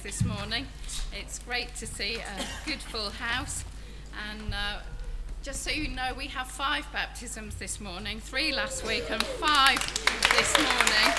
this morning. It's great to see a good full house. And just so you know, we have 5 baptisms this morning, 3 last week and 5 this morning.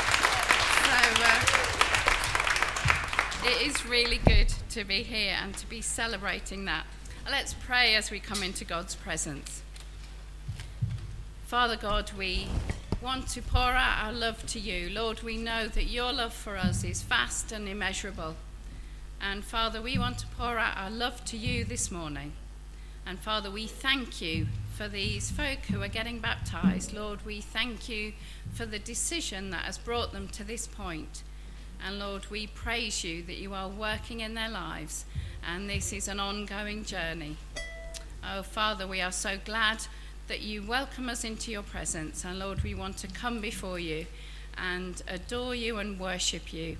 So it is really good to be here and to be celebrating that. Let's pray as we come into God's presence. Father God, we want to pour out our love to you. Lord, we know that your love for us is vast and immeasurable. And Father, we want to pour out our love to you this morning. And Father, we thank you for these folk who are getting baptized. Lord, we thank you for the decision that has brought them to this point. And Lord, we praise you that you are working in their lives. And this is an ongoing journey. Oh, Father, we are so glad that you welcome us into your presence. And Lord, we want to come before you and adore you and worship you.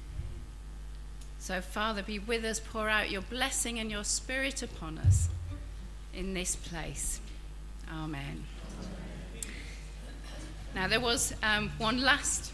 So Father, be with us, pour out your blessing and your spirit upon us in this place. Amen. Now there was one last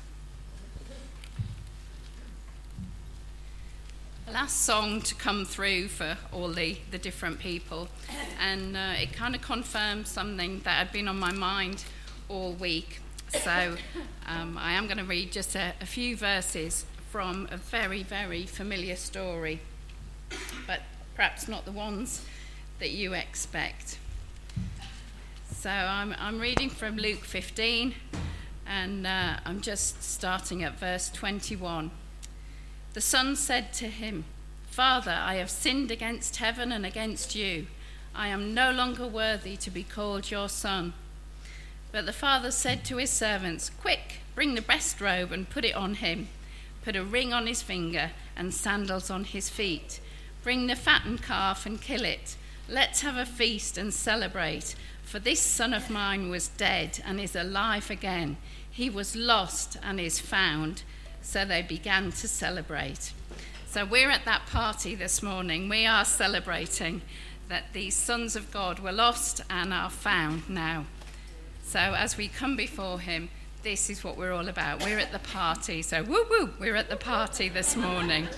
song to come through for all the different people, and it kind of confirmed something that had been on my mind all week. So I am going to read just a few verses from a very, very familiar story, but perhaps not the ones that you expect. So I'm reading from Luke 15, and I'm just starting at verse 21. The son said to him, "Father, I have sinned against heaven and against you. I am no longer worthy to be called your son." But the father said to his servants, "Quick, bring the best robe and put it on him. Put a ring on his finger and sandals on his feet. Bring the fattened calf and kill it. Let's have a feast and celebrate. For this son of mine was dead and is alive again. He was lost and is found." So they began to celebrate. So we're at that party this morning. We are celebrating that these sons of God were lost and are found now. So as we come before him, this is what we're all about. We're at the party. So woo woo, we're at the party this morning.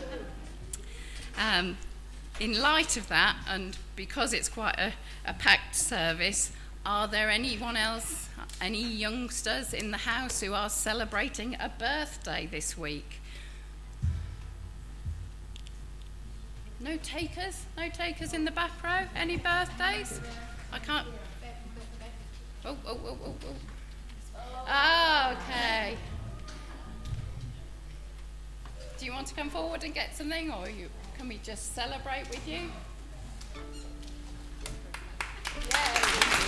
In light of that, and because it's quite a packed service, are there anyone else, any youngsters in the house who are celebrating a birthday this week? No takers? No takers in the back row? Any birthdays? I can't... Oh. Oh, okay. Do you want to come forward and get something, or can we just celebrate with you? Yay.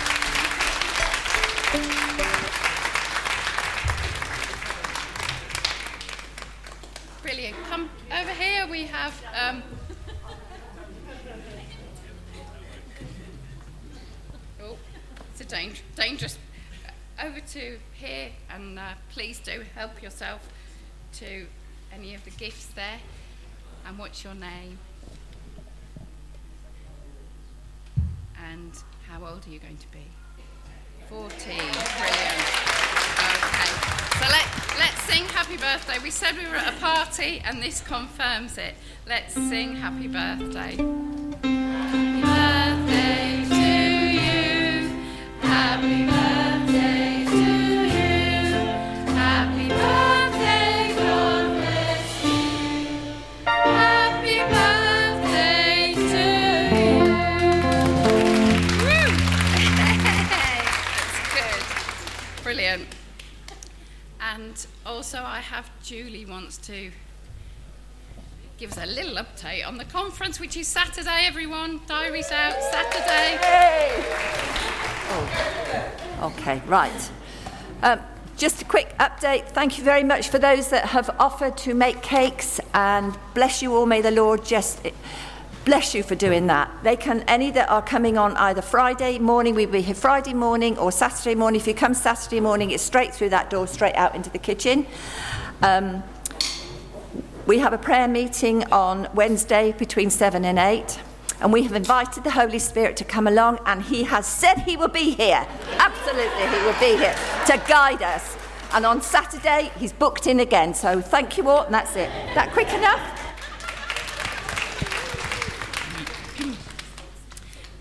Brilliant. Come over here. We have it's a dangerous. Over to here, and please do help yourself to any of the gifts there. And what's your name? And how old are you going to be? 14. Brilliant. Okay. So let's sing Happy Birthday. We said we were at a party, and this confirms it. Let's sing Happy Birthday. Happy birthday to you. Happy birthday to you. Happy birthday, God bless you. Happy birthday to you. Woo! That's good. Brilliant. And also I have Julie wants to give us a little update on the conference, which is Saturday, everyone. Diaries out, Saturday. Hey! Oh, okay, right. Just a quick update. Thank you very much for those that have offered to make cakes, and bless you all. May the Lord just bless you for doing that. Any that are coming on either Friday morning, we'll be here Friday morning, or Saturday morning. If you come Saturday morning, it's straight through that door, straight out into the kitchen. We have a prayer meeting on Wednesday between 7 and 8. And we have invited the Holy Spirit to come along, and he has said he will be here. Absolutely, he will be here to guide us. And on Saturday, he's booked in again. So thank you all, and that's it. That quick enough?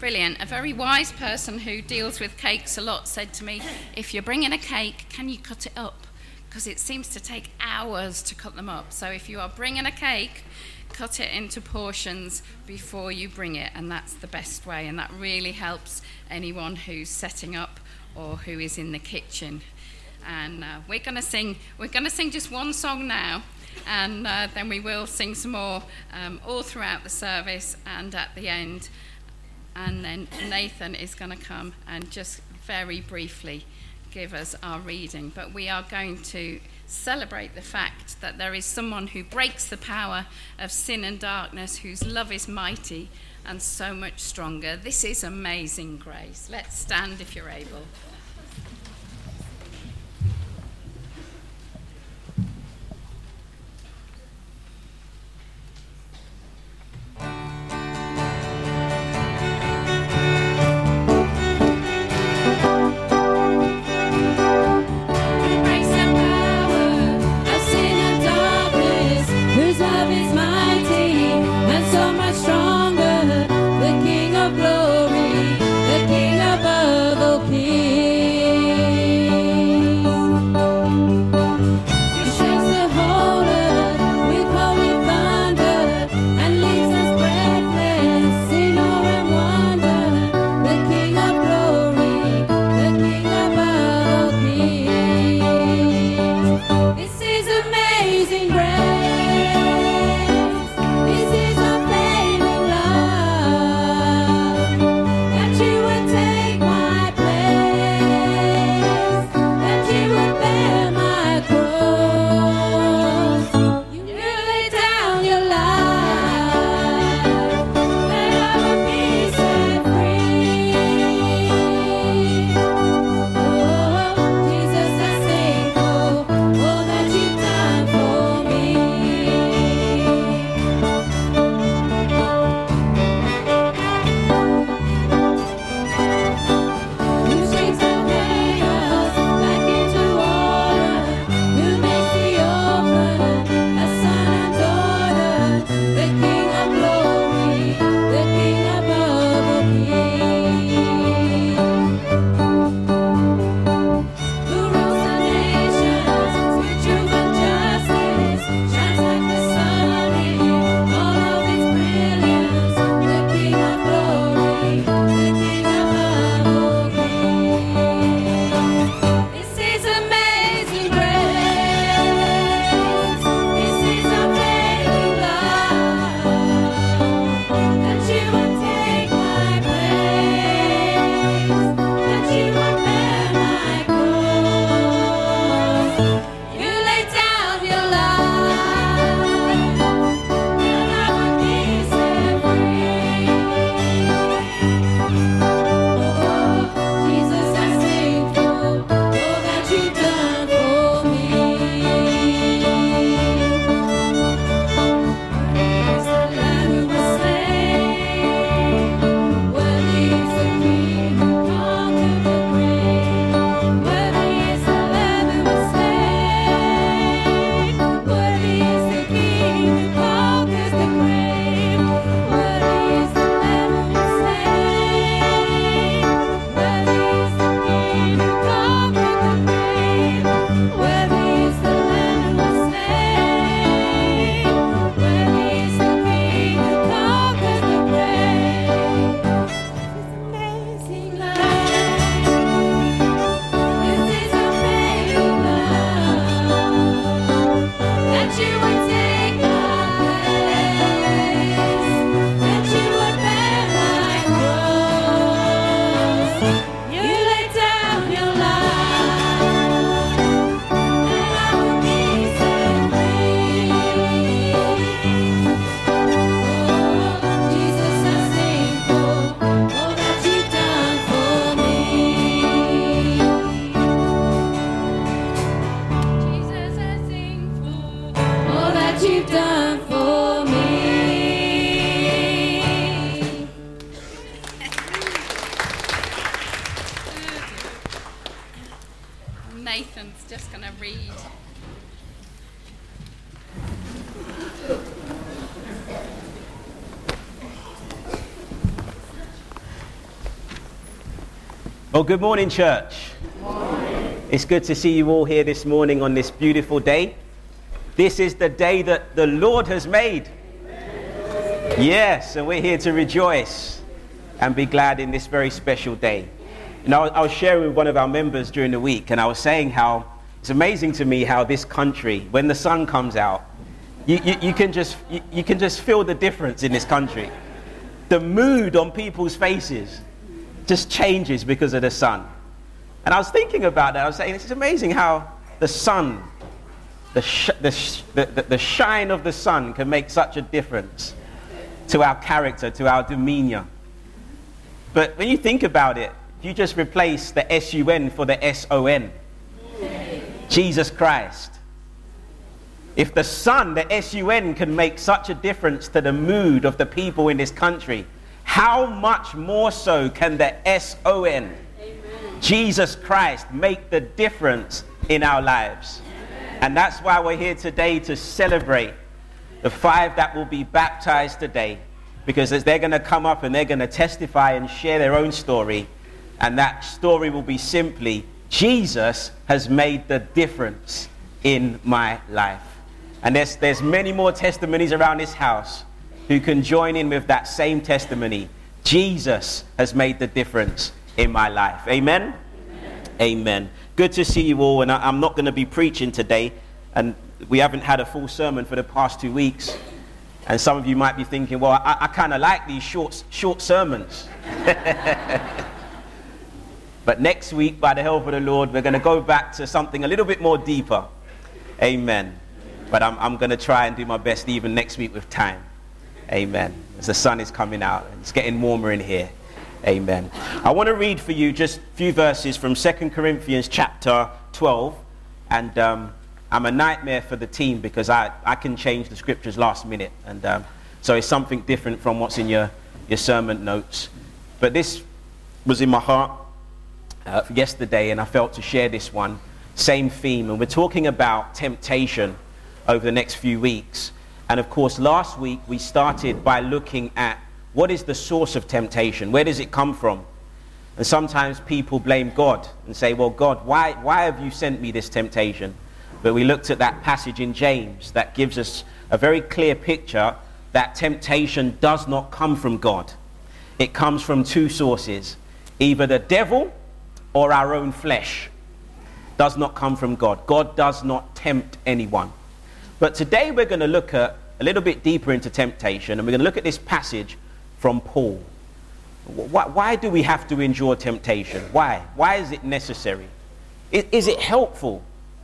brilliant. A very wise person who deals with cakes a lot said to me, if you're bringing a cake, can you cut it up? Because it seems to take hours to cut them up. So if you are bringing a cake, cut it into portions before you bring it, and that's the best way, and that really helps anyone who's setting up or who is in the kitchen. And we're going to sing just one song now, and then we will sing some more all throughout the service and at the end. And then Nathan is going to come and just very briefly give us our reading. But we are going to celebrate the fact that there is someone who breaks the power of sin and darkness, whose love is mighty and so much stronger. This is Amazing Grace. Let's stand if you're able. King above all kings. Well, good morning, church. Good morning. It's good to see you all here this morning on this beautiful day. This is the day that the Lord has made. Yes, and we're here to rejoice and be glad in this very special day. You know, I was sharing with one of our members during the week, and I was saying how it's amazing to me how this country, when the sun comes out, you can just feel the difference in this country. The mood on people's faces just changes because of the sun. And I was thinking about that. I was saying, it's amazing how the sun, the shine of the sun can make such a difference to our character, to our demeanor. But when you think about it, you just replace the S-U-N for the S-O-N. Jesus Christ. If the sun, the S-U-N, can make such a difference to the mood of the people in this country, how much more so can the S-O-N, Jesus Christ, make the difference in our lives? And that's why we're here today, to celebrate the 5 that will be baptized today, because as they're going to come up and they're going to testify and share their own story, and that story will be simply, Jesus has made the difference in my life. And there's many more testimonies around this house who can join in with that same testimony. Jesus has made the difference in my life. Amen? Amen. Good to see you all, and I'm not going to be preaching today, and we haven't had a full sermon for the past 2 weeks. And some of you might be thinking, well, I kind of like these short sermons. But next week, by the help of the Lord, we're going to go back to something a little bit more deeper. Amen. But I'm going to try and do my best even next week with time. Amen. As the sun is coming out, and it's getting warmer in here. Amen. I want to read for you just a few verses from 2 Corinthians chapter 12. And I'm a nightmare for the team because I can change the scriptures last minute. And so it's something different from what's in your sermon notes. But this was in my heart yesterday, and I felt to share this one. Same theme. And we're talking about temptation over the next few weeks. And of course, last week we started by looking at what is the source of temptation? Where does it come from? And sometimes people blame God and say, well, God, why have you sent me this temptation? But we looked at that passage in James that gives us a very clear picture that temptation does not come from God. It comes from 2 sources, either the devil or our own flesh. Does not come from God. God does not tempt anyone. But today we're going to look at a little bit deeper into temptation, and we're going to look at this passage from Paul. Why do we have to endure temptation? Why? Why is it necessary? Is it helpful?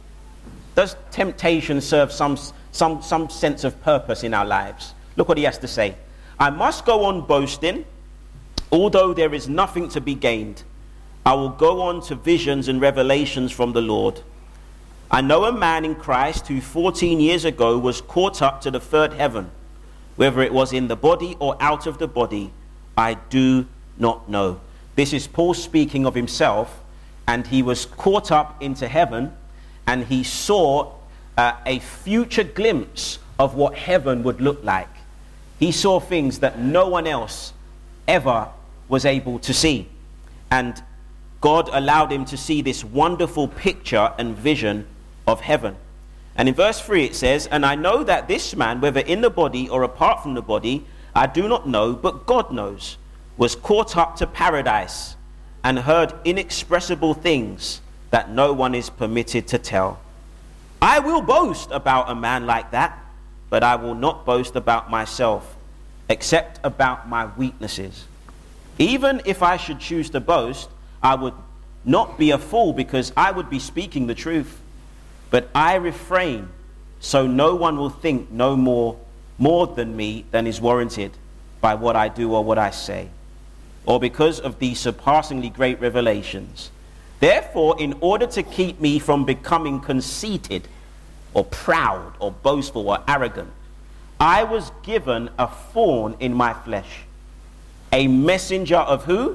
Does temptation serve some sense of purpose in our lives? Look what he has to say. I must go on boasting, although there is nothing to be gained. I will go on to visions and revelations from the Lord. I know a man in Christ who 14 years ago was caught up to the 3rd heaven. Whether it was in the body or out of the body, I do not know. This is Paul speaking of himself, and he was caught up into heaven, and he saw a future glimpse of what heaven would look like. He saw things that no one else ever was able to see. And God allowed him to see this wonderful picture and vision of heaven. And in verse 3 it says, and I know that this man, whether in the body or apart from the body, I do not know, but God knows, was caught up to paradise and heard inexpressible things that no one is permitted to tell. I will boast about a man like that, but I will not boast about myself, except about my weaknesses. Even if I should choose to boast, I would not be a fool, because I would be speaking the truth. But I refrain, so no one will think no more than me than is warranted by what I do or what I say, or because of these surpassingly great revelations. Therefore, in order to keep me from becoming conceited or proud or boastful or arrogant, I was given a thorn in my flesh, a messenger of who?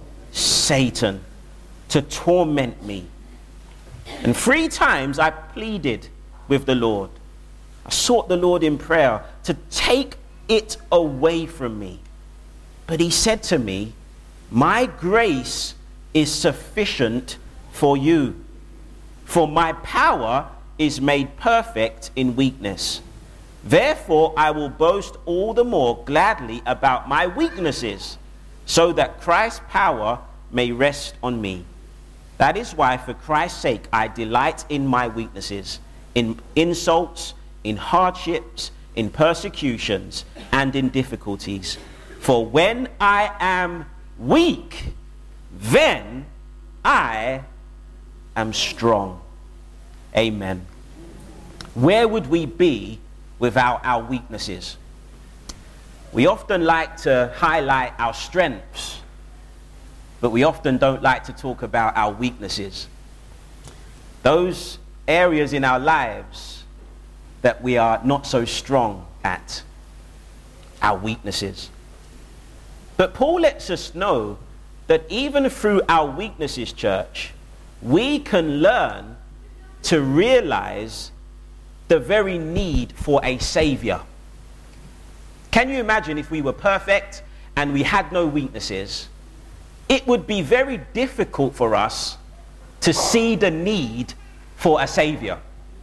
Satan, to torment me. And 3 times I pleaded with the Lord. I sought the Lord in prayer to take it away from me. But he said to me, my grace is sufficient for you. For my power is made perfect in weakness. Therefore, I will boast all the more gladly about my weaknesses, so that Christ's power may rest on me. That is why, for Christ's sake, I delight in my weaknesses, in insults, in hardships, in persecutions, and in difficulties. For when I am weak, then I am strong. Amen. Where would we be without our weaknesses? We often like to highlight our strengths, but we often don't like to talk about our weaknesses. Those areas in our lives that we are not so strong at, our weaknesses. But Paul lets us know that even through our weaknesses, church, we can learn to realize the very need for a savior. Can you imagine if we were perfect and we had no weaknesses? It would be very difficult for us to see the need for a savior.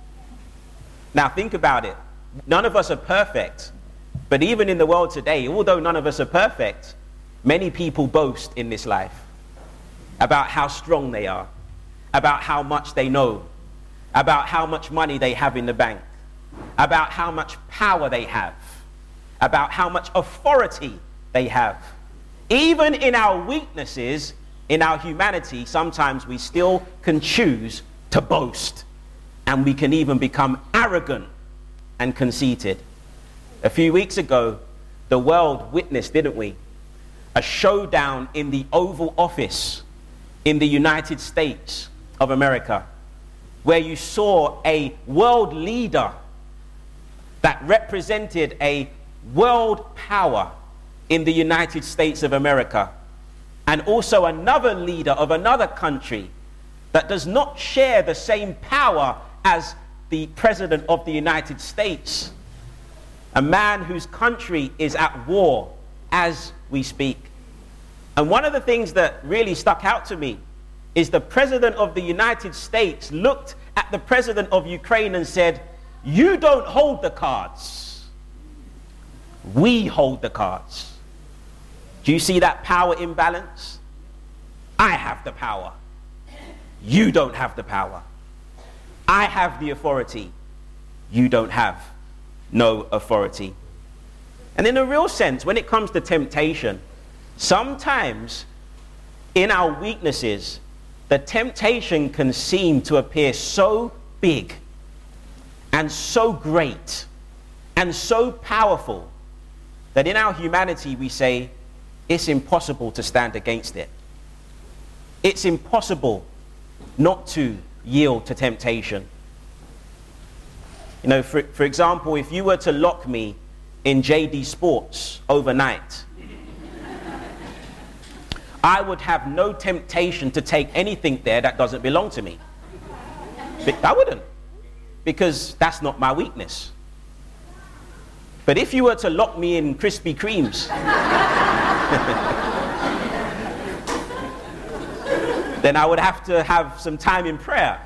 Now think about it. None of us are perfect. But even in the world today, although none of us are perfect, many people boast in this life about how strong they are, about how much they know, about how much money they have in the bank, about how much power they have, about how much authority they have. Even in our weaknesses, in our humanity, sometimes we still can choose to boast, and we can even become arrogant and conceited. A few weeks ago, the world witnessed, didn't we, a showdown in the Oval Office in the United States of America, where you saw a world leader that represented a world power in the United States of America, and also another leader of another country that does not share the same power as the President of the United States, a man whose country is at war as we speak. And one of the things that really stuck out to me is the President of the United States looked at the President of Ukraine and said, "You don't hold the cards. We hold the cards." Do you see that power imbalance? I have the power. You don't have the power. I have the authority. You don't have no authority. And in a real sense, when it comes to temptation, sometimes in our weaknesses, the temptation can seem to appear so big and so great and so powerful that in our humanity we say, it's impossible to stand against it. It's impossible not to yield to temptation. You know, for example, if you were to lock me in JD Sports overnight, I would have no temptation to take anything there that doesn't belong to me. I wouldn't, because that's not my weakness. But if you were to lock me in Krispy Kremes, then I would have to have some time in prayer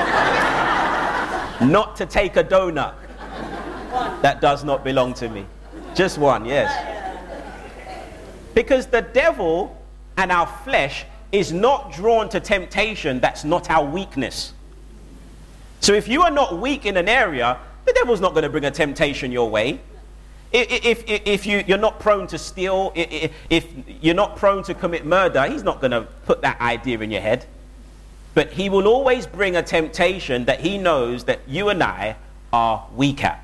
not to take a donut that does not belong to me. Just one, yes. Because the devil and our flesh is not drawn to temptation that's not our weakness. So if you are not weak in an area, the devil's not going to bring a temptation your way. If you're not prone to steal, if you're not prone to commit murder, he's not going to put that idea in your head. But he will always bring a temptation that he knows that you and I are weak at.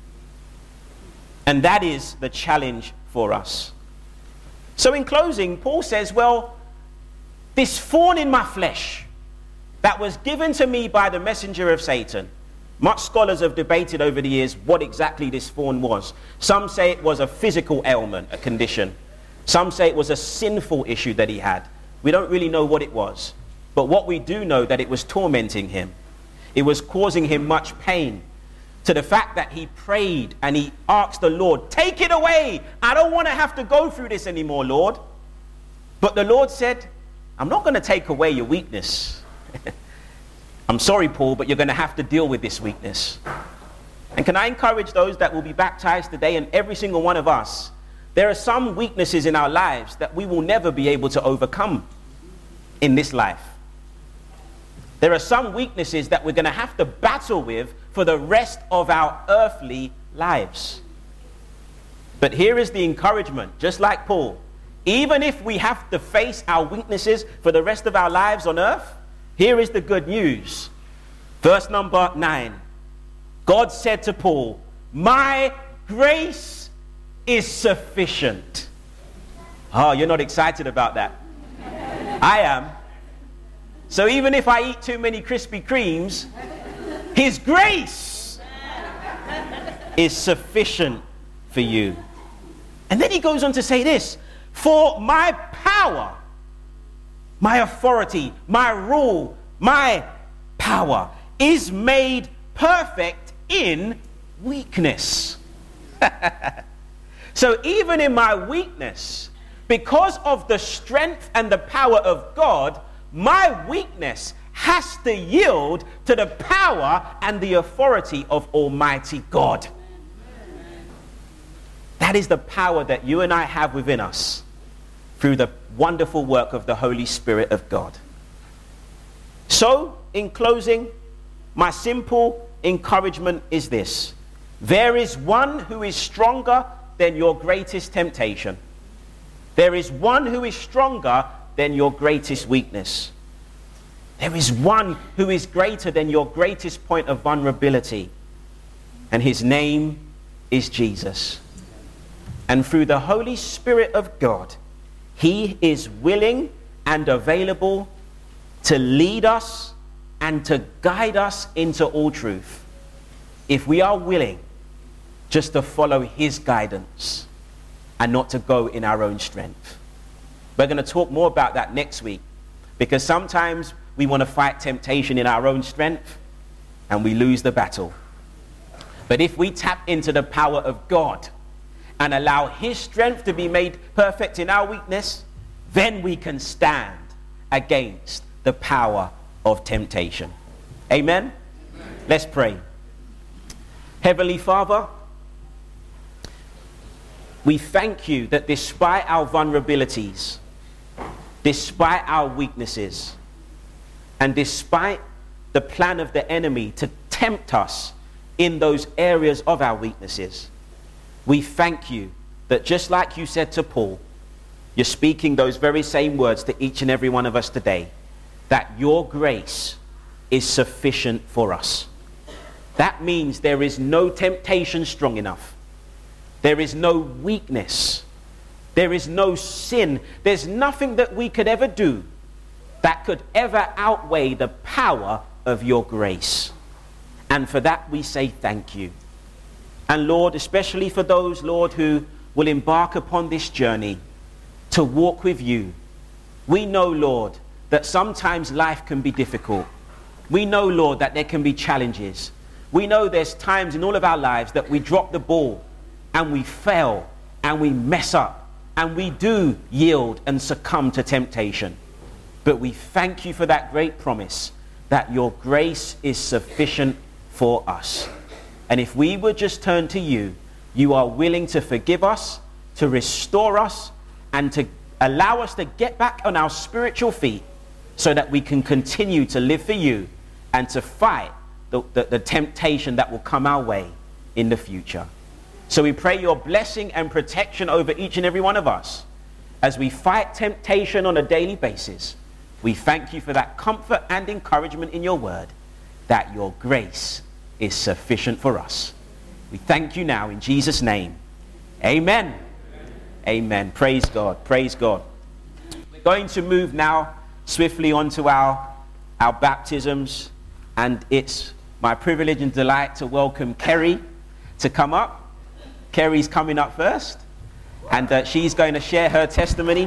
And that is the challenge for us. So in closing, Paul says, well, this thorn in my flesh that was given to me by the messenger of Satan. Much scholars have debated over the years what exactly this thorn was. Some say it was a physical ailment, a condition. Some say it was a sinful issue that he had. We don't really know what it was. But what we do know that it was tormenting him. It was causing him much pain, to the fact that he prayed and he asked the Lord, take it away. I don't want to have to go through this anymore, Lord. But the Lord said, I'm not going to take away your weakness. I'm sorry, Paul, but you're going to have to deal with this weakness. And can I encourage those that will be baptized today, and every single one of us, there are some weaknesses in our lives that we will never be able to overcome in this life. There are some weaknesses that we're going to have to battle with for the rest of our earthly lives. But here is the encouragement, just like Paul. Even if we have to face our weaknesses for the rest of our lives on earth, here is the good news. Verse number 9. God said to Paul, my grace is sufficient. Oh, you're not excited about that. I am. So even if I eat too many Krispy Kremes, his grace is sufficient for you. And then he goes on to say this, for my power, my authority, my rule, my power is made perfect in weakness. So even in my weakness, because of the strength and the power of God, my weakness has to yield to the power and the authority of Almighty God. That is the power that you and I have within us through the wonderful work of the Holy Spirit of God. So, in closing, my simple encouragement is this. There is one who is stronger than your greatest temptation. There is one who is stronger than your greatest weakness. There is one who is greater than your greatest point of vulnerability. And his name is Jesus. And through the Holy Spirit of God, he is willing and available to lead us and to guide us into all truth. If we are willing just to follow his guidance and not to go in our own strength. We're going to talk more about that next week, because sometimes we want to fight temptation in our own strength and we lose the battle. But if we tap into the power of God and allow his strength to be made perfect in our weakness, then we can stand against the power of temptation. Amen? Let's pray. Heavenly Father, we thank you that despite our vulnerabilities, despite our weaknesses, and despite the plan of the enemy to tempt us in those areas of our weaknesses, we thank you that just like you said to Paul, you're speaking those very same words to each and every one of us today, that your grace is sufficient for us. That means there is no temptation strong enough. There is no weakness. There is no sin. There's nothing that we could ever do that could ever outweigh the power of your grace. And for that we say thank you. And Lord, especially for those, Lord, who will embark upon this journey to walk with you, we know, Lord, that sometimes life can be difficult. We know, Lord, that there can be challenges. We know there's times in all of our lives that we drop the ball and we fail and we mess up and we do yield and succumb to temptation. But we thank you for that great promise that your grace is sufficient for us. And if we would just turn to you, you are willing to forgive us, to restore us, and to allow us to get back on our spiritual feet so that we can continue to live for you and to fight the temptation that will come our way in the future. So we pray your blessing and protection over each and every one of us as we fight temptation on a daily basis. We thank you for that comfort and encouragement in your word, that your grace is sufficient for us. We thank you now in Jesus' name. Amen. Amen. Praise God. Praise God. We're going to move now swiftly on to our baptisms, and it's my privilege and delight to welcome Kerry to come up. Kerry's coming up first, and she's going to share her testimony.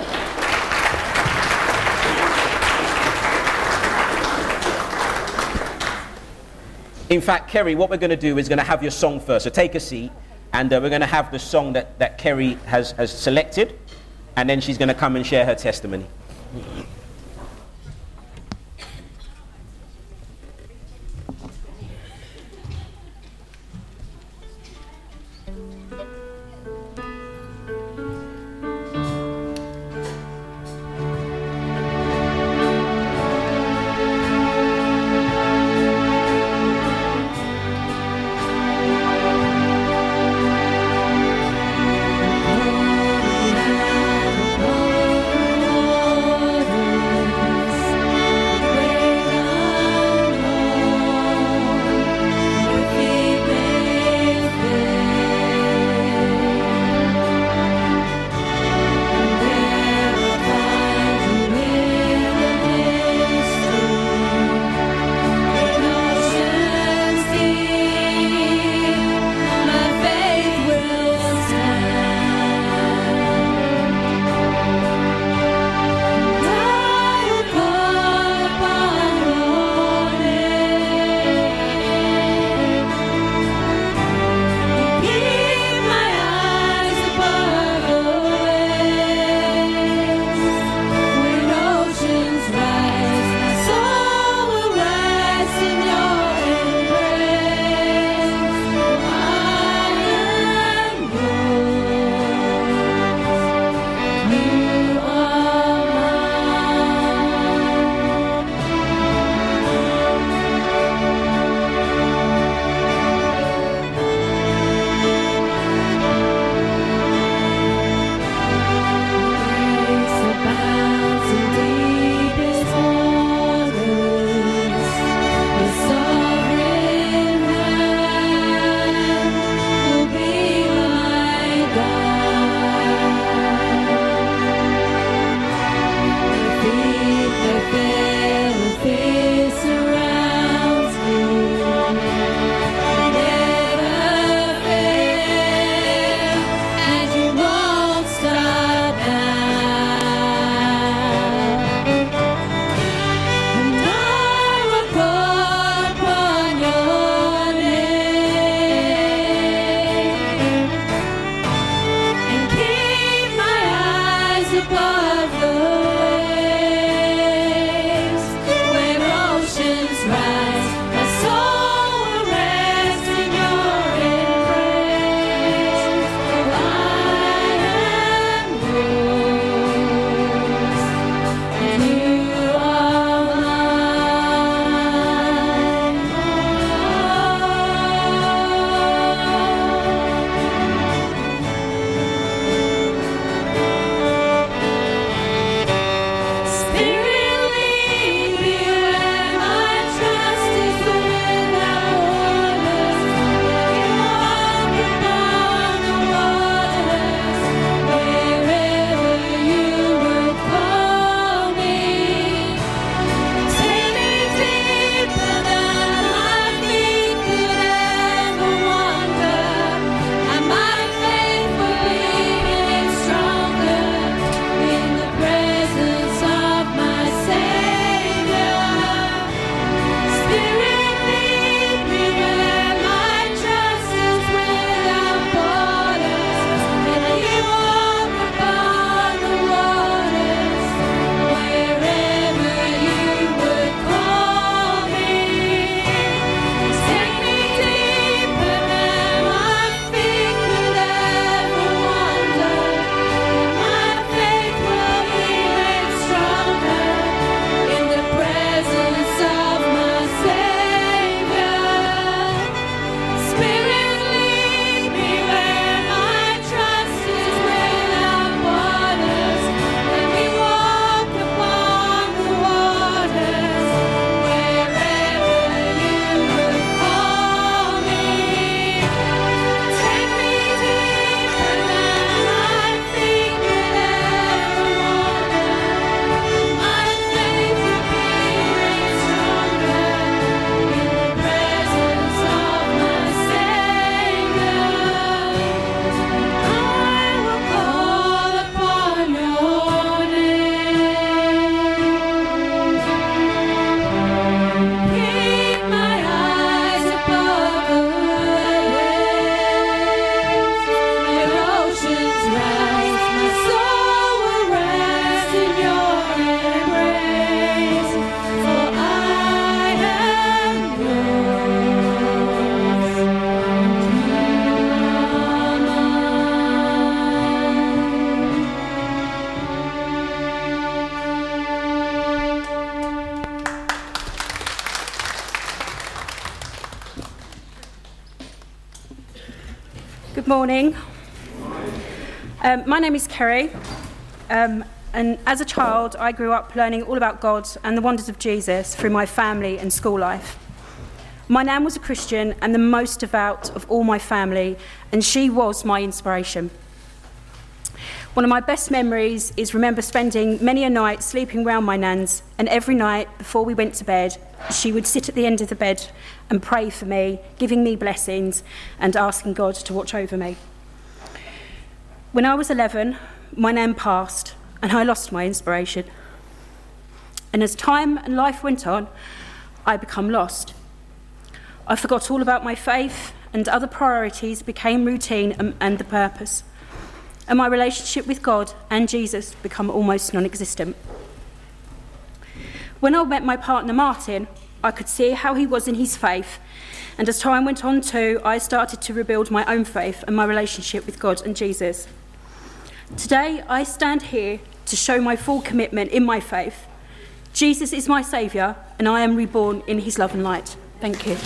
In fact, Kerry, what we're going to do is going to have your song first. So take a seat, and we're going to have the song that Kerry has selected, and then she's going to come and share her testimony. Good morning. My name is Kerry, and as a child I grew up learning all about God and the wonders of Jesus through my family and school life. My nan was a Christian and the most devout of all my family, and she was my inspiration. One of my best memories is remember spending many a night sleeping round my nan's, and every night before we went to bed, she would sit at the end of the bed and pray for me, giving me blessings and asking God to watch over me. When I was 11, my nan passed and I lost my inspiration. And as time and life went on, I became lost. I forgot all about my faith, and other priorities became routine and the purpose. And my relationship with God and Jesus became almost non-existent. When I met my partner Martin, I could see how he was in his faith, and as time went on too, I started to rebuild my own faith and my relationship with God and Jesus. Today, I stand here to show my full commitment in my faith. Jesus is my saviour, and I am reborn in his love and light. Thank you.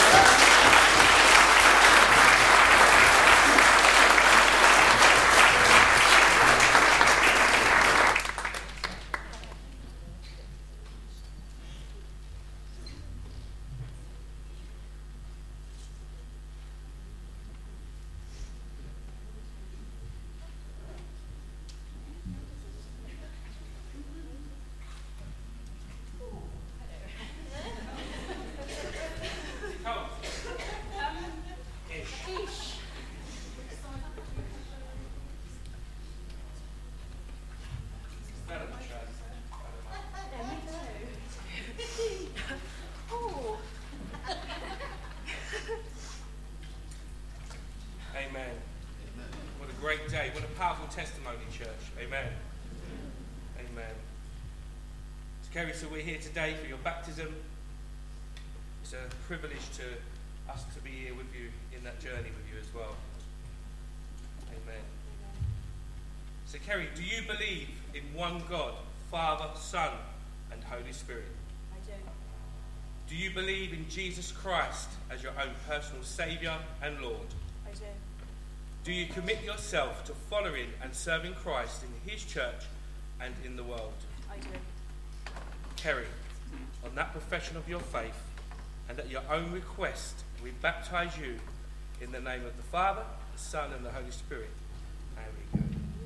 Amen. What a great day. What a powerful testimony, church. Amen. Amen. So, Kerry, so we're here today for your baptism. It's a privilege to us to be here with you in that journey with you as well. Amen. So, Kerry, do you believe in one God, Father, Son, and Holy Spirit? I do. Do you believe in Jesus Christ as your own personal Saviour and Lord? I do. Do you commit yourself to following and serving Christ in his church and in the world? I do. Kerry, on that profession of your faith and at your own request, we baptise you in the name of the Father, the Son and the Holy Spirit. There we go.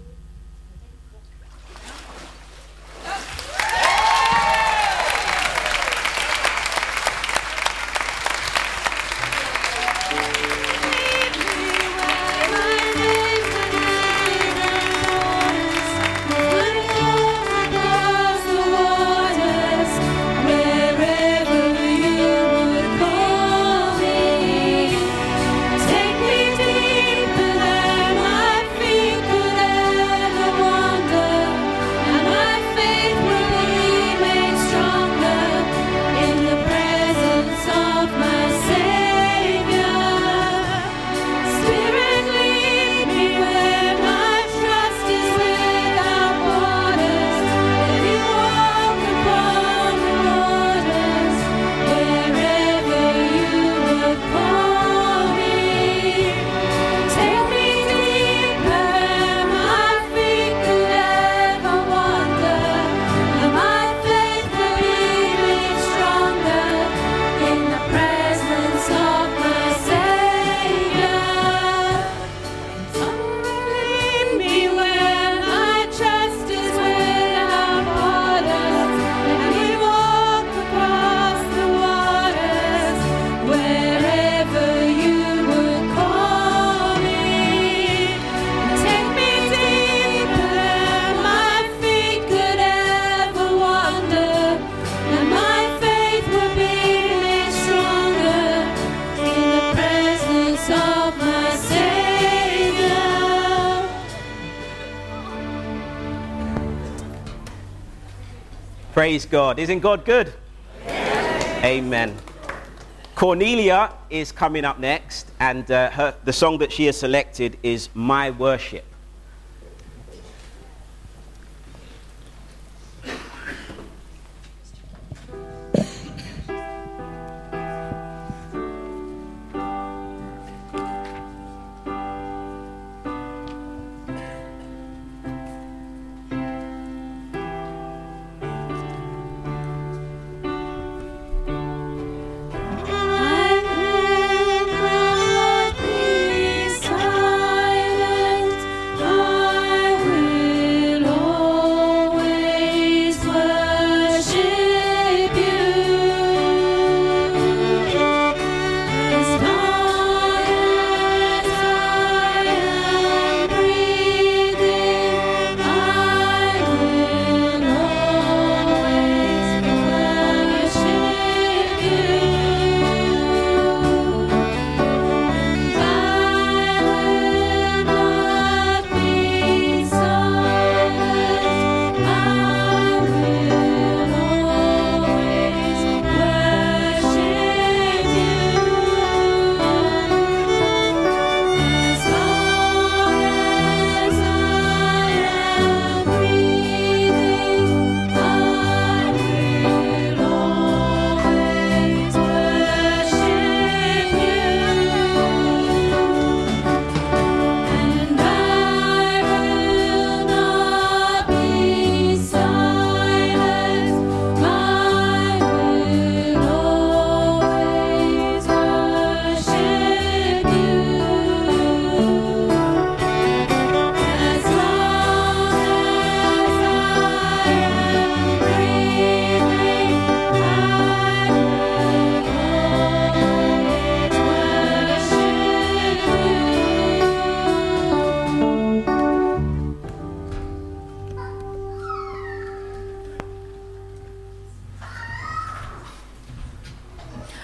Praise God. Isn't God good? Yes. Amen. Cornelia is coming up next, and the song that she has selected is My Worship.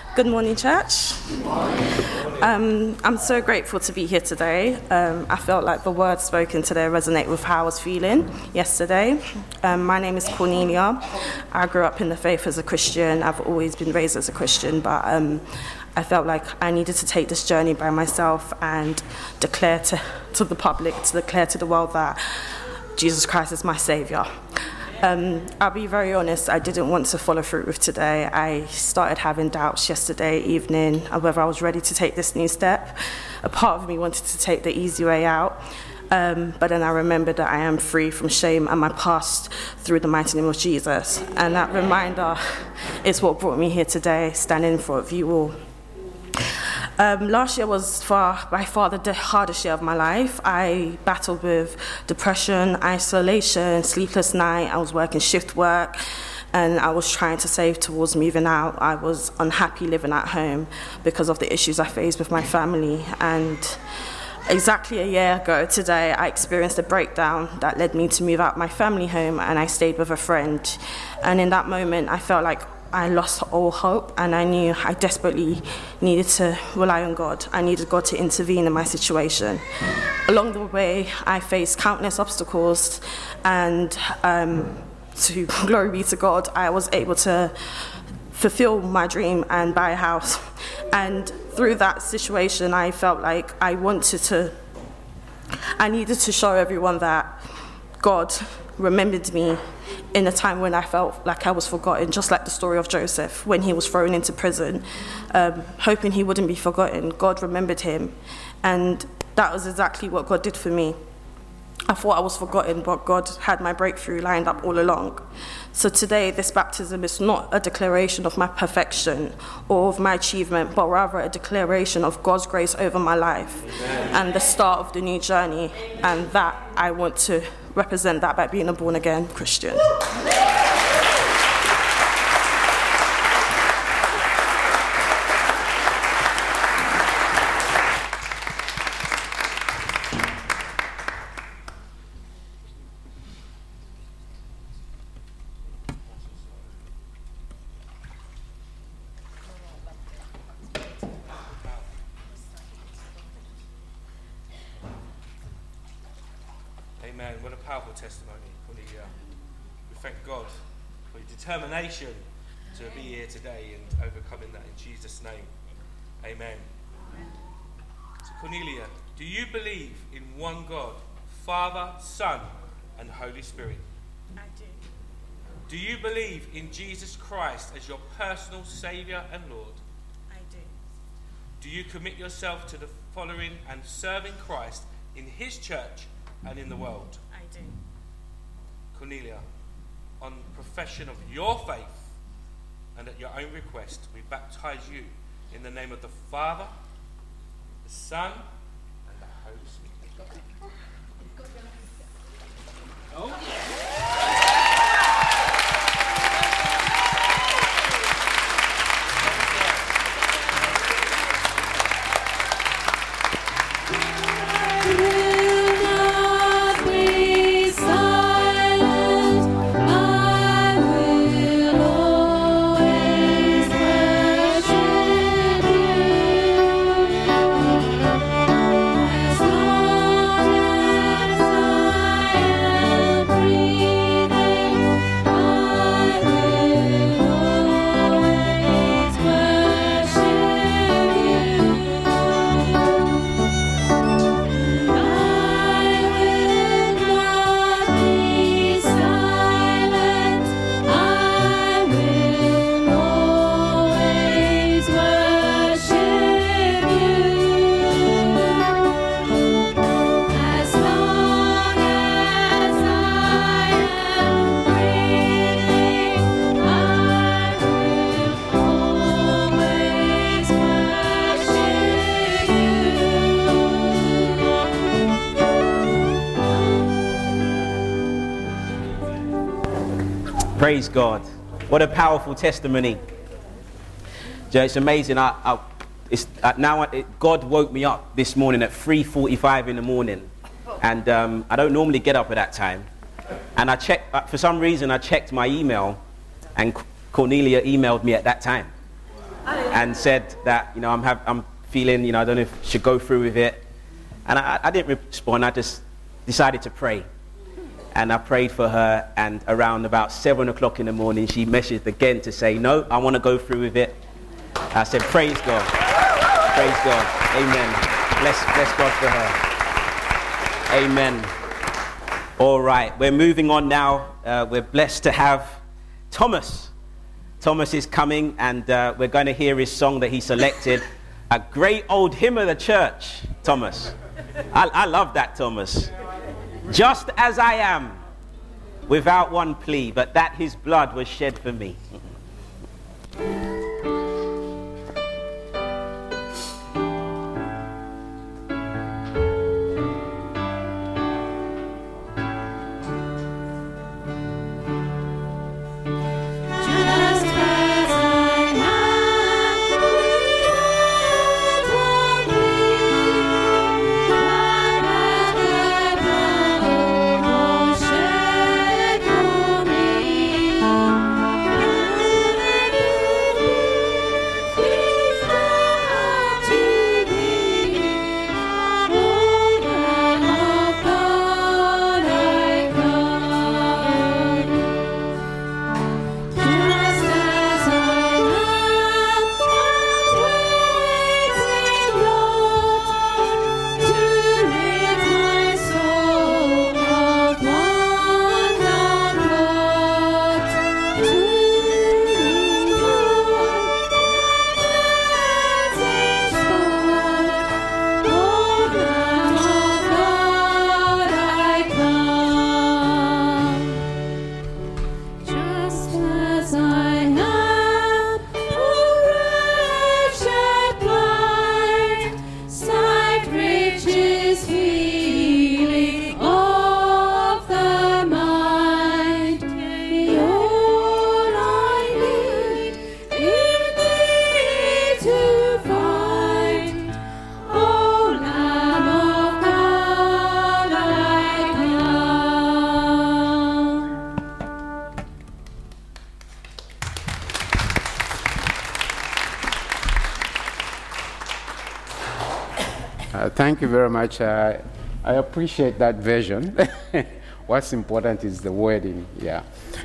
Good morning, church. I'm so grateful to be here today. I felt like the words spoken today resonate with how I was feeling yesterday. My name is Cornelia. I grew up in the faith as a Christian. I've always been raised as a Christian, but I felt like I needed to take this journey by myself and declare to the public, to declare to the world that Jesus Christ is my Saviour. I'll be very honest, I didn't want to follow through with today. I started having doubts yesterday evening whether I was ready to take this new step. A part of me wanted to take the easy way out, but then I remembered that I am free from shame and my past through the mighty name of Jesus. And that reminder is what brought me here today, standing in front of you all. Last year was by far the hardest year of my life. I battled with depression, isolation, sleepless night. I was working shift work, and I was trying to save towards moving out. I was unhappy living at home because of the issues I faced with my family. And exactly a year ago today, I experienced a breakdown that led me to move out my family home, and I stayed with a friend. And in that moment, I felt like I lost all hope, and I knew I desperately needed to rely on God. I needed God to intervene in my situation. Along the way, I faced countless obstacles, and to glory be to God, I was able to fulfill my dream and buy a house. And through that situation, I felt like I needed to show everyone that God remembered me in a time when I felt like I was forgotten, just like the story of Joseph when he was thrown into prison, hoping he wouldn't be forgotten. God remembered him, and that was exactly what God did for me. I thought I was forgotten, but God had my breakthrough lined up all along. So today, this baptism is not a declaration of my perfection or of my achievement, but rather a declaration of God's grace over my life. Amen. And the start of the new journey, and that I want to represent that by being a born-again Christian. Amen. What a powerful testimony, Cornelia. We thank God for your determination to be here today and overcoming that in Jesus' name. Amen. So Cornelia, do you believe in one God, Father, Son, and Holy Spirit? I do. Do you believe in Jesus Christ as your personal Saviour and Lord? I do. Do you commit yourself to the following and serving Christ in his church and in the world? I do. Cornelia, on profession of your faith and at your own request, we baptize you in the name of the Father, the Son, and the Holy Spirit. Praise God. What a powerful testimony. It's amazing. God woke me up this morning at 3:45 in the morning. And I don't normally get up at that time. And I checked, for some reason I checked my email, and Cornelia emailed me at that time. and said that, I'm feeling, I don't know if I should go through with it. And I didn't respond. I just decided to pray. And I prayed for her, and around about 7 o'clock in the morning, she messaged again to say, no, I want to go through with it. I said, praise God. Praise God. Amen. Bless God for her. Amen. All right, we're moving on now. We're blessed to have Thomas. Thomas is coming, and we're going to hear his song that he selected, a great old hymn of the church, Thomas. I love that, Thomas. Just as I am, without one plea, but that his blood was shed for me. Thank you very much. I appreciate that version. What's important is the wording, yeah.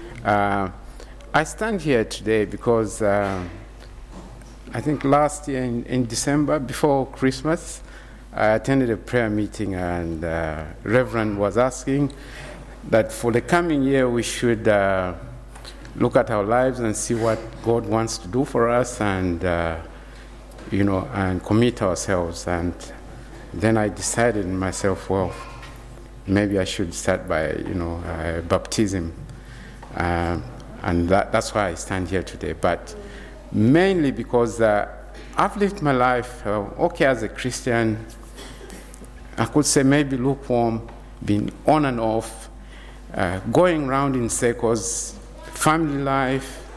I stand here today because I think last year in December, before Christmas, I attended a prayer meeting, and Reverend was asking that for the coming year we should look at our lives and see what God wants to do for us, and and commit ourselves. And then I decided in myself, well, maybe I should start by, baptism. And that's why I stand here today. But mainly because I've lived my life, as a Christian, I could say maybe lukewarm, being on and off, going around in circles, family life,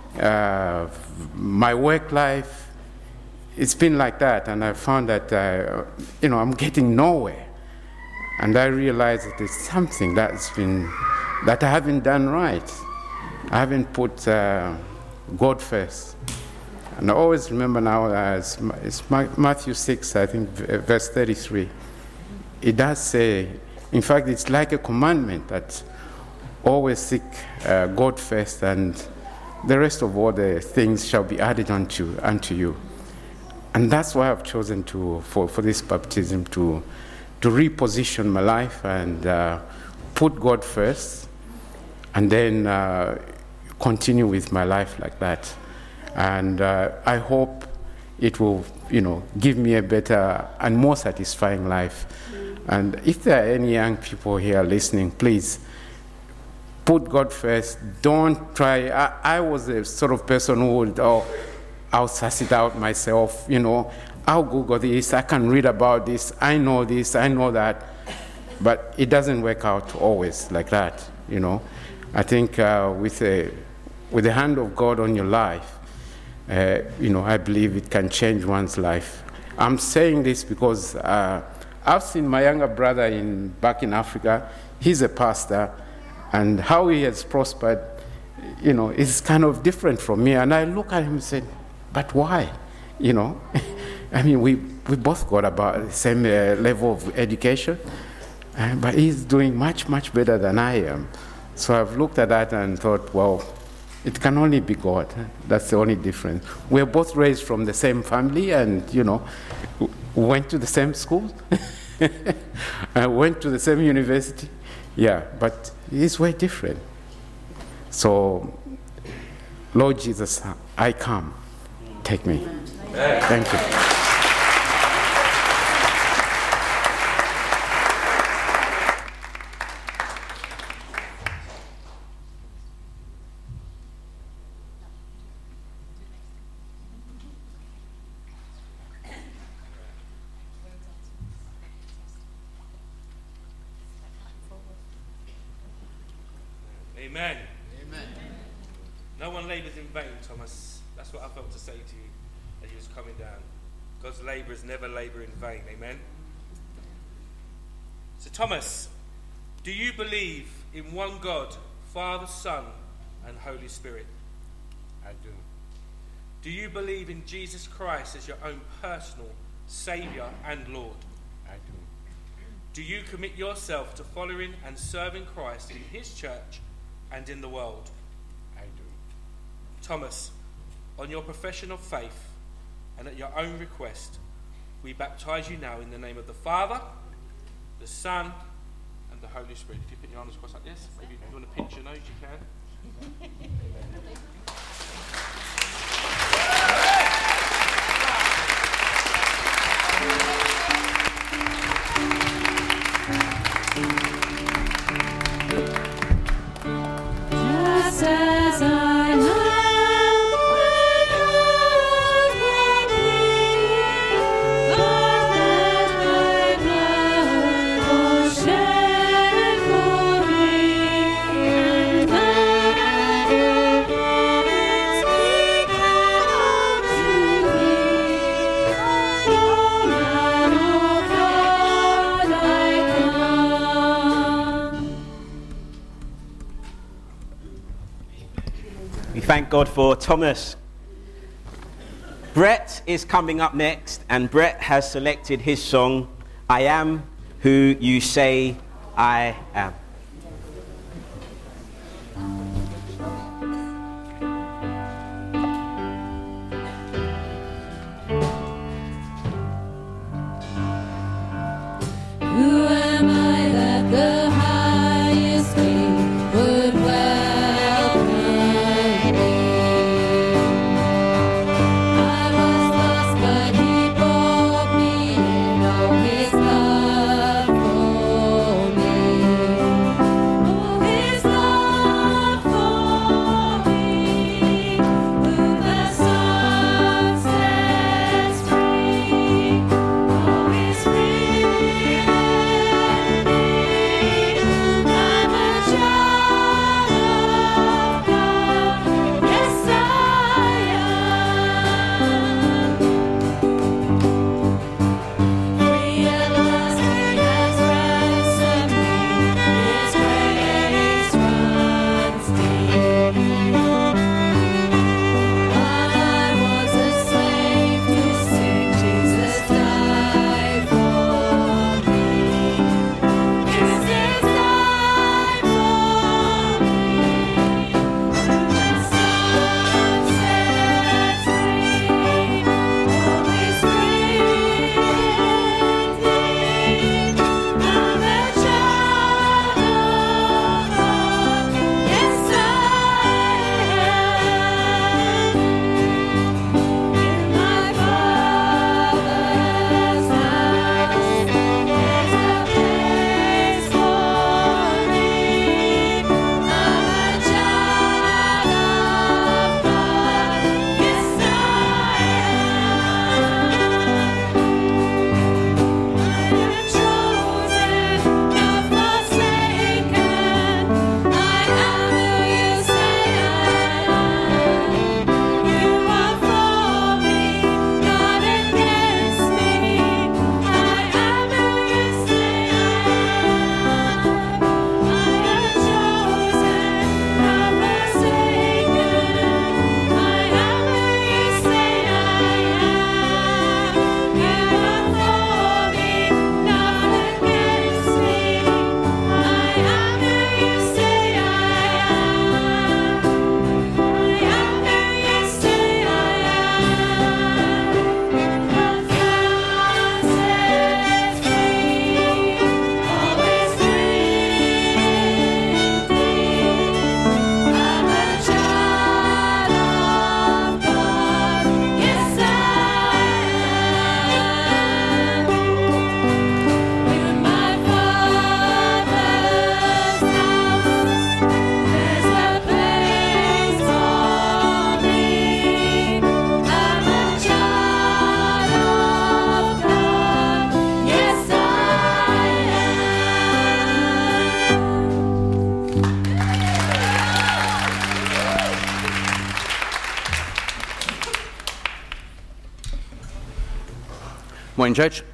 my work life. It's been like that, and I found that, I'm getting nowhere. And I realized that there's something that I haven't done right. I haven't put God first. And I always remember now, it's Matthew 6, I think, verse 33. It does say, in fact, it's like a commandment that always seek God first, and the rest of all the things shall be added unto you. And that's why I've chosen for this baptism to reposition my life and put God first, and then continue with my life like that. And I hope it will, give me a better and more satisfying life. And if there are any young people here listening, please put God first. Don't try. I was a sort of person who would, I'll suss it out myself, I'll Google this, I can read about this, I know that. But it doesn't work out always like that, I think with the hand of God on your life, I believe it can change one's life. I'm saying this because I've seen my younger brother back in Africa. He's a pastor, and how he has prospered, is kind of different from me. And I look at him and say, but why? you know. I mean, we both got about the same level of education, but he's doing much, much better than I am. So I've looked at that and thought, well, it can only be God. That's the only difference. We're both raised from the same family and, you know, went to the same school, went to the same university. Yeah, but he's way different. So, Lord Jesus, I come. Take me. Thank you. Amen. Amen. No one labours in vain, Thomas. That's what I felt to say to you as you was coming down. God's labourers never labour in vain. Amen. So, Thomas, do you believe in one God, Father, Son, and Holy Spirit? I do. Do you believe in Jesus Christ as your own personal Saviour and Lord? I do. Do you commit yourself to following and serving Christ in his church and in the world? I do. Thomas, on your profession of faith and at your own request, we baptize you now in the name of the Father, the Son, and the Holy Spirit. If you put your arms across like this, maybe if you want to pinch your nose, you can. Just as I am when I was Lord, that thy blood was shed for me, and that speak out to me, O Lamb of God, I come. We thank God for Thomas. Brett is coming up next, and Brett has selected his song, I Am Who You Say I Am. Who am I that the highest king would welcome me? I was lost, but he brought me in. Oh, his love for me. Morning, Church.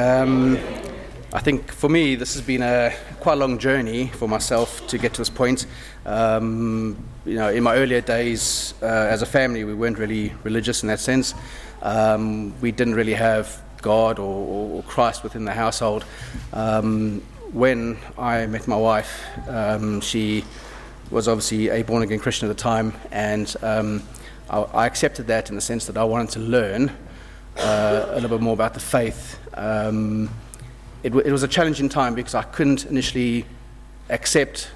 I think for me, this has been quite a long journey for myself to get to this point. In my earlier days, as a family, we weren't really religious in that sense. We didn't really have God or Christ within the household. When I met my wife, she was obviously a born-again Christian at the time, and I accepted that in the sense that I wanted to learn a little bit more about the faith. It was a challenging time because I couldn't initially accept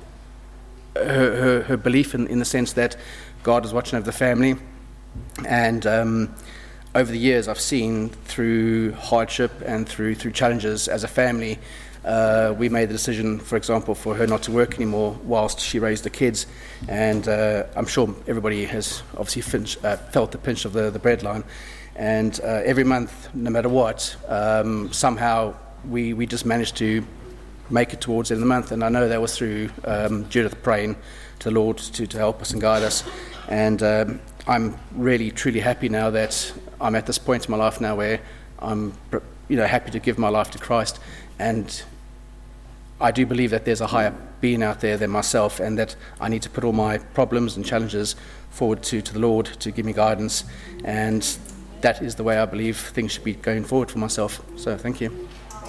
her belief in the sense that God was watching over the family. And over the years, I've seen through hardship and through challenges as a family, we made the decision, for example, for her not to work anymore whilst she raised the kids. And I'm sure everybody has obviously felt the pinch of the breadline. And every month, no matter what, somehow we just managed to make it towards the end of the month. And I know that was through Judith praying to the Lord to help us and guide us. And I'm really, truly happy now that I'm at this point in my life now where I'm happy to give my life to Christ. And I do believe that there's a higher being out there than myself, and that I need to put all my problems and challenges forward to the Lord to give me guidance. And that is the way I believe things should be going forward for myself. So thank you.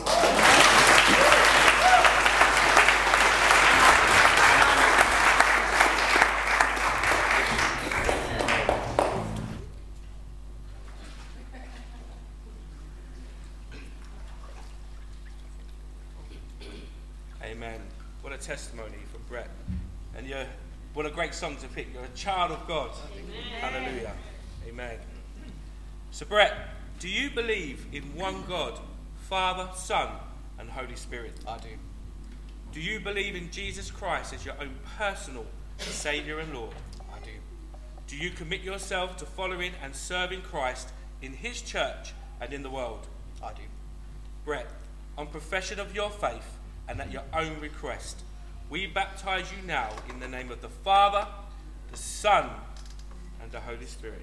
Amen. What a testimony for Brett. And what a great song to pick. You're a child of God. Amen. Hallelujah. Amen. So Brett, do you believe in one God, Father, Son, and Holy Spirit? I do. Do you believe in Jesus Christ as your own personal Saviour and Lord? I do. Do you commit yourself to following and serving Christ in his church and in the world? I do. Brett, on profession of your faith and at your own request, we baptise you now in the name of the Father, the Son, and the Holy Spirit.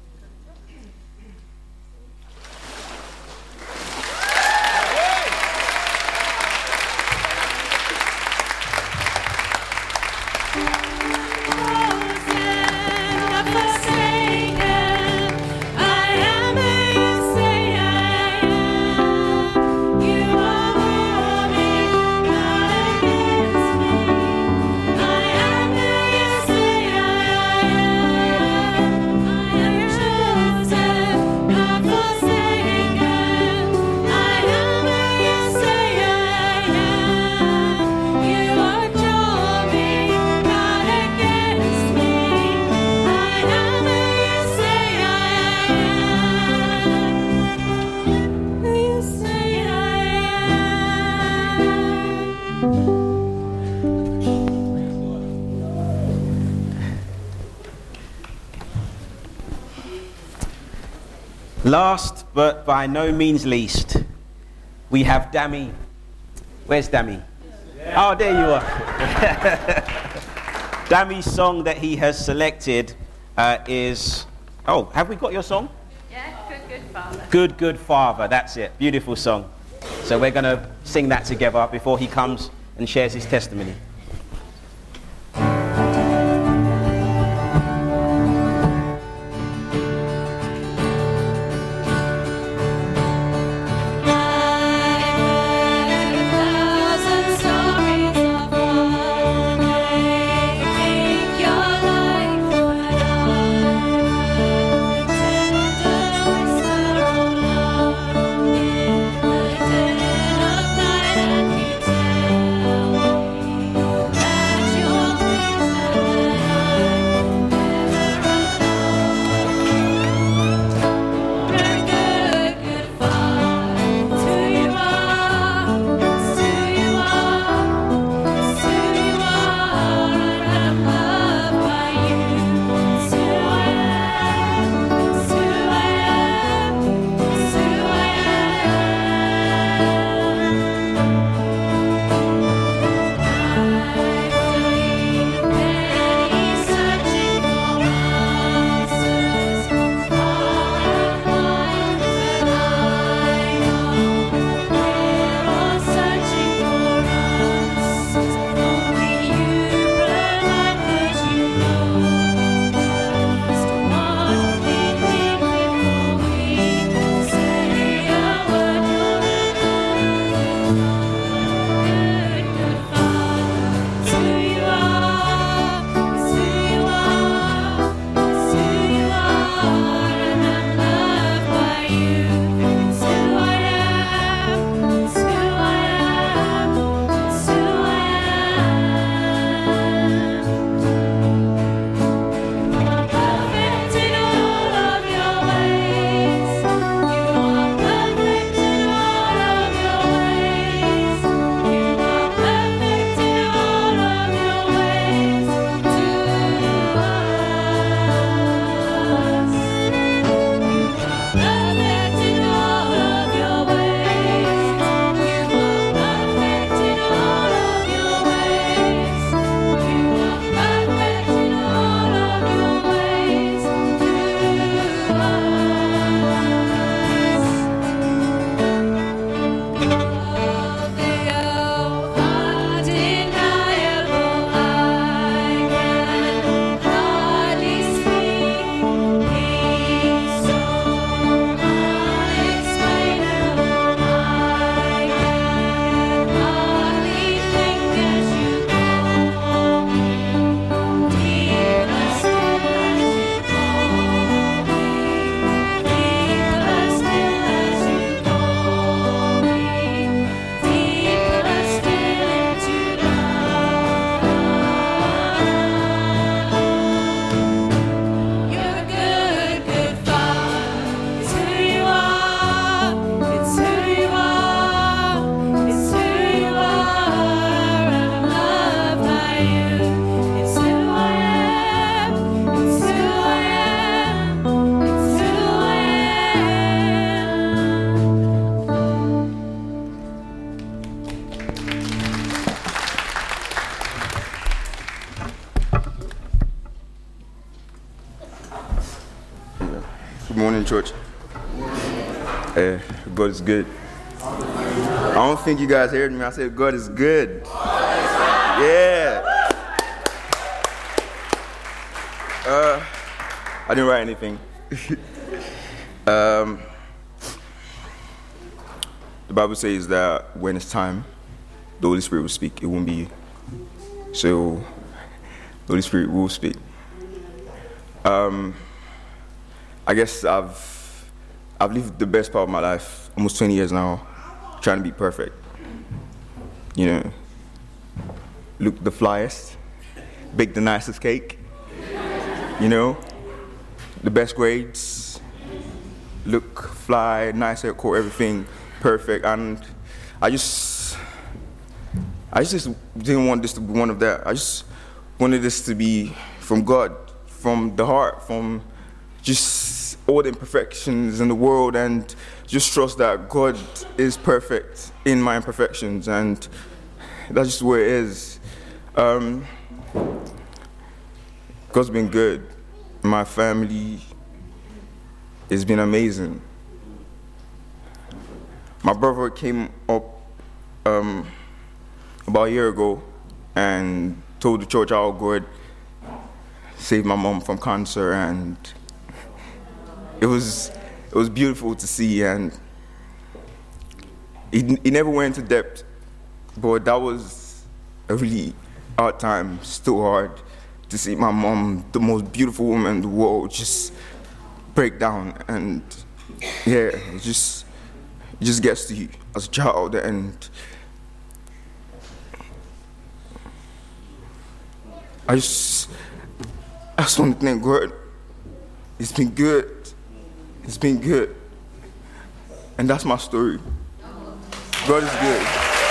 Last, but by no means least, we have Dami. Where's Dami? Yeah. Oh, there you are. Dami's song that he has selected is... Oh, have we got your song? Yeah, Good Father. Good Father, that's it. Beautiful song. So we're going to sing that together before he comes and shares his testimony. Tell me morning, church. God is good. I don't think you guys heard me. I said God is good. Yeah. I didn't write anything. The Bible says that when it's time, the Holy Spirit will speak. It won't be you. So the Holy Spirit will speak. I guess I've lived the best part of my life, almost 20 years now, trying to be perfect. You know, look the flyest, bake the nicest cake, you know, the best grades, look fly, nice haircut, everything perfect. And I just didn't want this to be one of that. I just wanted this to be from God, from the heart, from just all the imperfections in the world, and just trust that God is perfect in my imperfections, and that's just where it is. God's been good. My family has been amazing. My brother came up about a year ago and told the church how God saved my mom from cancer, and it was beautiful to see. And he never went into depth, but that was a really hard time, still hard to see my mom, the most beautiful woman in the world, just break down. And yeah, it just gets to you as a child. And I just want to thank God. It's been good. It's been good. And that's my story. God is good.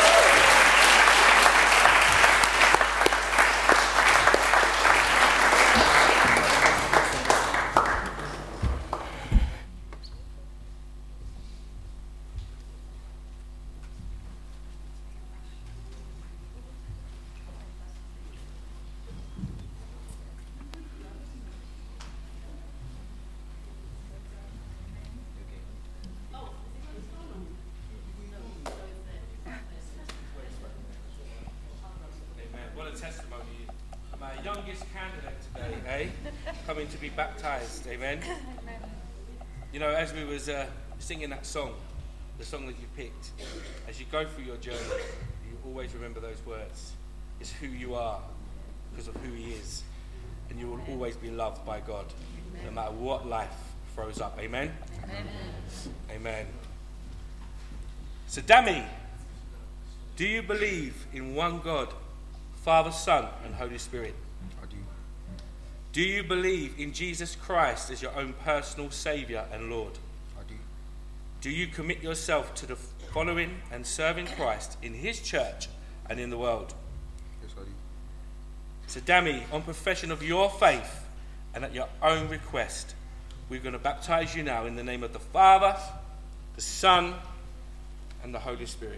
To be baptized, amen. You know, as we was singing that song, the song that you picked, as you go through your journey, you always remember those words. It's who you are because of who He is, and you will always be loved by God, no matter what life throws up. Amen. Amen. Amen. So, Dami, do you believe in one God, Father, Son, and Holy Spirit? Do you believe in Jesus Christ as your own personal Saviour and Lord? I do. Do you commit yourself to the following and serving Christ in His church and in the world? Yes, I do. So, Dami, on profession of your faith and at your own request, we're going to baptize you now in the name of the Father, the Son, and the Holy Spirit.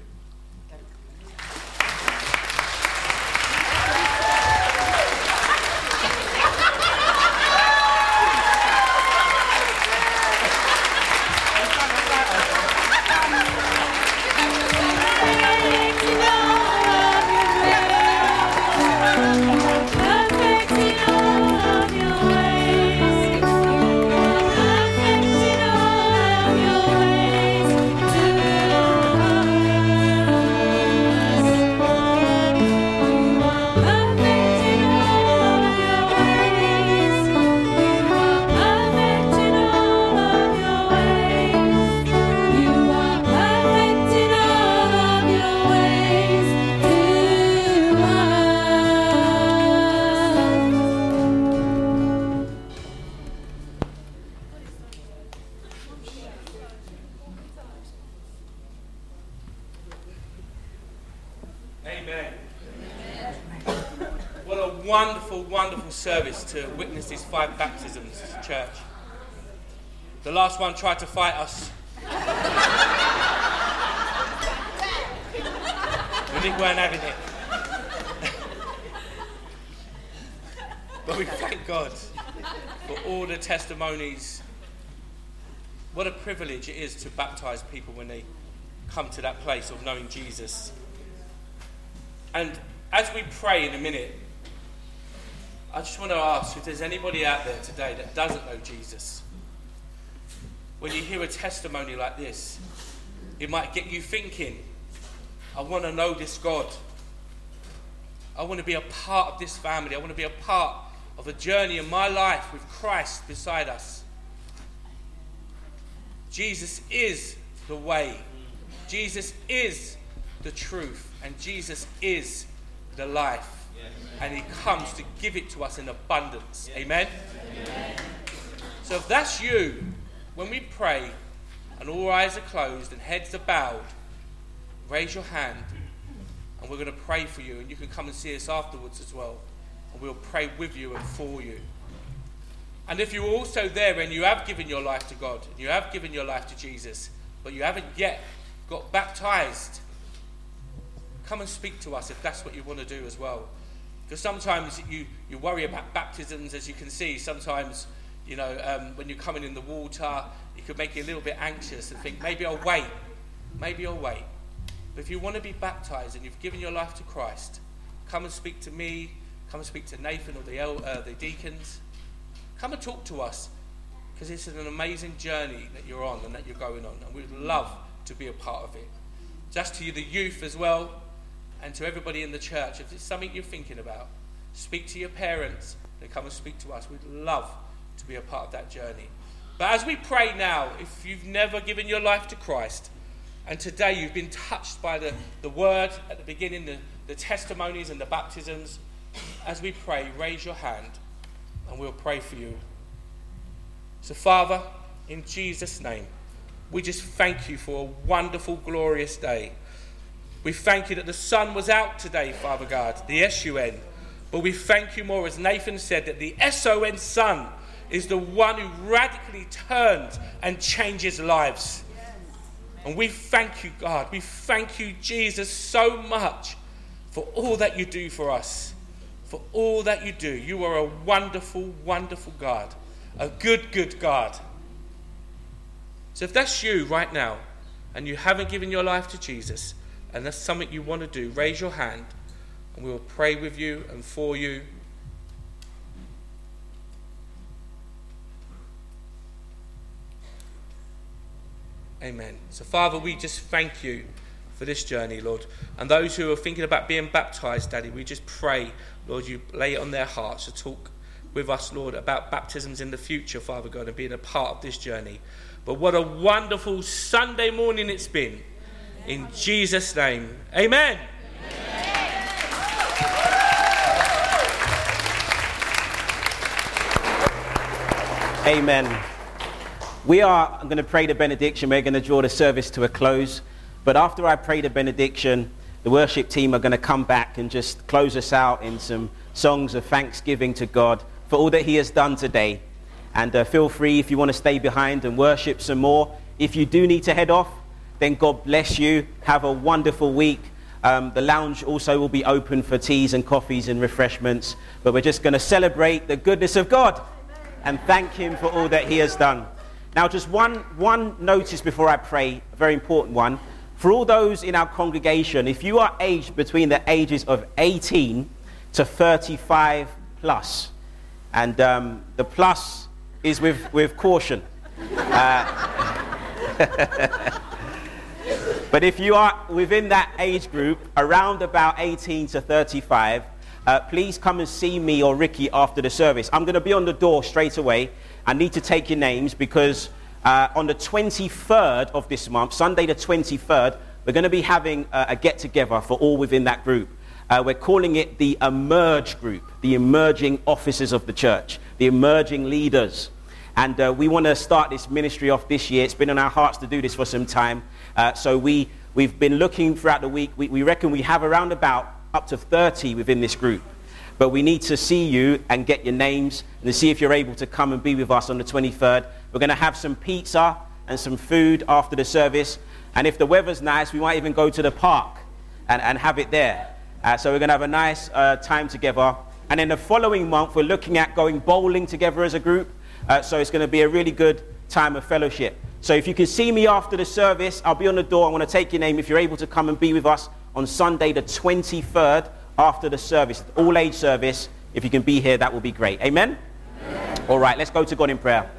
Wonderful service to witness these 5 baptisms, church. The last one tried to fight us. We weren't having it. But we thank God for all the testimonies What a privilege it is to baptize people when they come to that place of knowing Jesus. And as we pray in a minute, I just want to ask if there's anybody out there today that doesn't know Jesus. When you hear a testimony like this, it might get you thinking, I want to know this God. I want to be a part of this family. I want to be a part of a journey in my life with Christ beside us. Jesus is the way. Jesus is the truth. And Jesus is the life. And he comes to give it to us in abundance. Amen? So if that's you, when we pray and all eyes are closed and heads are bowed, raise your hand and we're going to pray for you, and you can come and see us afterwards as well, and we'll pray with you and for you. And if you're also there and you have given your life to God, and you have given your life to Jesus, but you haven't yet got baptized, come and speak to us if that's what you want to do as well. Because sometimes you worry about baptisms, as you can see. Sometimes, when you're coming in the water, it could make you a little bit anxious and think, maybe I'll wait. But if you want to be baptized and you've given your life to Christ, come and speak to me, come and speak to Nathan or the deacons. Come and talk to us, because it's an amazing journey that you're on and that you're going on, and we'd love to be a part of it. Just to you, the youth as well, and to everybody in the church, if it's something you're thinking about, speak to your parents, then come and speak to us. We'd love to be a part of that journey. But as we pray now, if you've never given your life to Christ, and today you've been touched by the word at the beginning, the testimonies and the baptisms, as we pray, raise your hand and we'll pray for you. So Father, in Jesus' name, we just thank you for a wonderful, glorious day. We thank you that the sun was out today, Father God, the S-U-N. But we thank you more, as Nathan said, that the S-O-N Son is the one who radically turns and changes lives. And we thank you, God. We thank you, Jesus, so much for all that you do for us. For all that you do. You are a wonderful, wonderful God. A good, good God. So if that's you right now, and you haven't given your life to Jesus, and that's something you want to do, raise your hand, and we will pray with you and for you. Amen. So Father, we just thank you for this journey, Lord. And those who are thinking about being baptized, Daddy, we just pray, Lord, you lay it on their hearts to talk with us, Lord, about baptisms in the future, Father God, and being a part of this journey. But what a wonderful Sunday morning it's been. In Jesus' name, amen. Amen. We are going to pray the benediction. We're going to draw the service to a close. But after I pray the benediction, the worship team are going to come back and just close us out in some songs of thanksgiving to God for all that he has done today. And feel free, if you want to stay behind and worship some more. If you do need to head off, then God bless you. Have a wonderful week. The lounge also will be open for teas and coffees and refreshments. But we're just going to celebrate the goodness of God and thank him for all that he has done. Now, just one notice before I pray, a very important one. For all those in our congregation, if you are aged between the ages of 18 to 35 plus, and the plus is with caution. But if you are within that age group, around about 18 to 35, please come and see me or Ricky after the service. I'm going to be on the door straight away. I need to take your names because on the 23rd of this month, Sunday the 23rd, we're going to be having a get-together for all within that group. We're calling it the Emerge Group, the emerging officers of the church, the emerging leaders. And we want to start this ministry off this year. It's been on our hearts to do this for some time. So we've been looking throughout the week. We reckon we have around about up to 30 within this group. But we need to see you and get your names and to see if you're able to come and be with us on the 23rd. We're going to have some pizza and some food after the service. And if the weather's nice, we might even go to the park and have it there. So we're going to have a nice time together. And in the following month, we're looking at going bowling together as a group. So it's going to be a really good time of fellowship. So if you can see me after the service, I'll be on the door. I want to take your name if you're able to come and be with us on Sunday the 23rd after the service, all age service. If you can be here, that will be great. Amen? Amen. All right, let's go to God in prayer.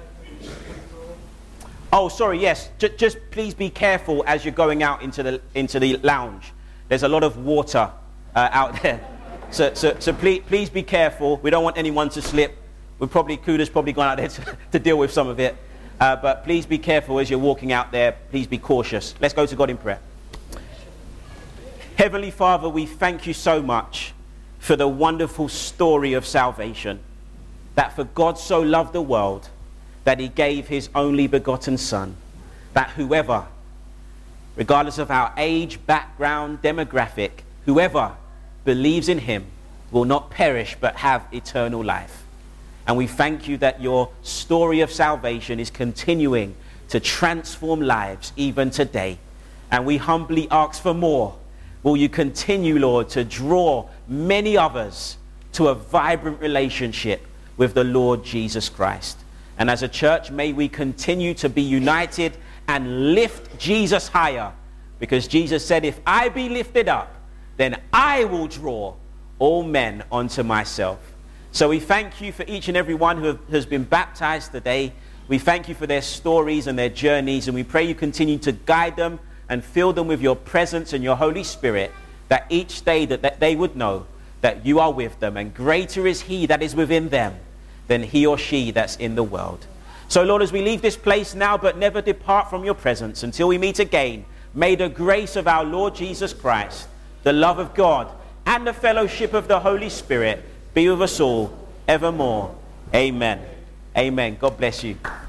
Oh, sorry, yes. Just please be careful as you're going out into the lounge. There's a lot of water out there. So please be careful. We don't want anyone to slip. Kuda's probably gone out there to deal with some of it. But please be careful as you're walking out there. Please be cautious. Let's go to God in prayer. Heavenly Father, we thank you so much for the wonderful story of salvation. That for God so loved the world that he gave his only begotten Son, that whoever, regardless of our age, background, demographic, whoever believes in him will not perish but have eternal life. And we thank you that your story of salvation is continuing to transform lives even today. And we humbly ask for more. Will you continue, Lord, to draw many others to a vibrant relationship with the Lord Jesus Christ? And as a church, may we continue to be united and lift Jesus higher. Because Jesus said, if I be lifted up, then I will draw all men unto myself. So we thank you for each and every one who has been baptized today. We thank you for their stories and their journeys. And we pray you continue to guide them and fill them with your presence and your Holy Spirit, that each day that they would know that you are with them. And greater is he that is within them than he or she that's in the world. So Lord, as we leave this place now, but never depart from your presence until we meet again, may the grace of our Lord Jesus Christ, the love of God, and the fellowship of the Holy Spirit be with us all evermore. Amen. Amen. God bless you.